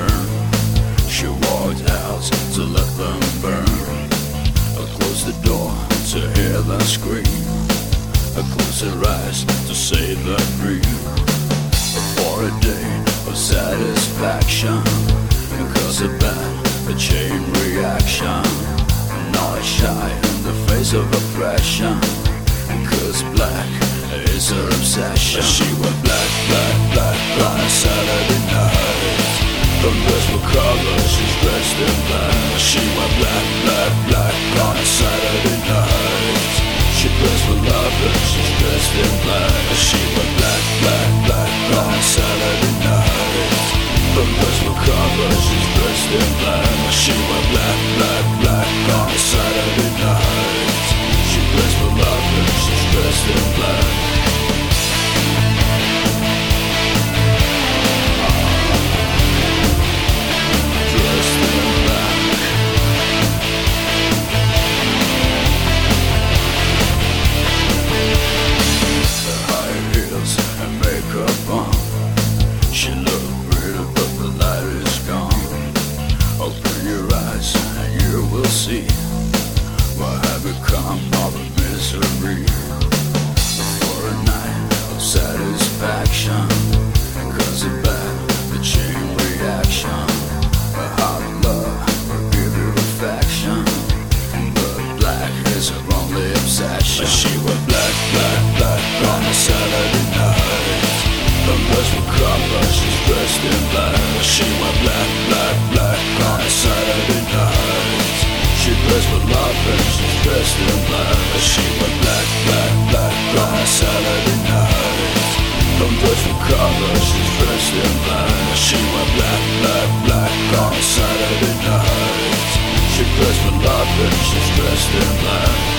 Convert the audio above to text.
turn. She walked out to let them burn. I closed the door to hear them scream. I closed her eyes to save the dream. For a day of satisfaction, cause of that, a chain reaction. Not shy in the face of oppression, cause black is her obsession. She went black, black, black on a Saturday night. Her dress were color, she's dressed in black. She went black, black, black on a Saturday night. She dressed for love, but she's dressed in black. She went black, black, black on a Saturday night. Her dress were color, she's dressed in black. She went black, black, black on a Saturday night. She dressed for love, but she's dressed in black. She looked pretty, but the light is gone. Open your eyes and you will see what have become of a misery. For a night of satisfaction, cause of that, the chain reaction. A hot love will give you affection, but black is her only obsession. She went black, black, black on a Saturday night. Her dress will cover, she's dressed in black. She went black, black, black on a Saturday night. She dressed for love and she's dressed in black. She went black, black, black on a Saturday night. Her dress will cover, she's dressed in black. She went black, black, black on a Saturday night. She dressed for love and she's dressed in black.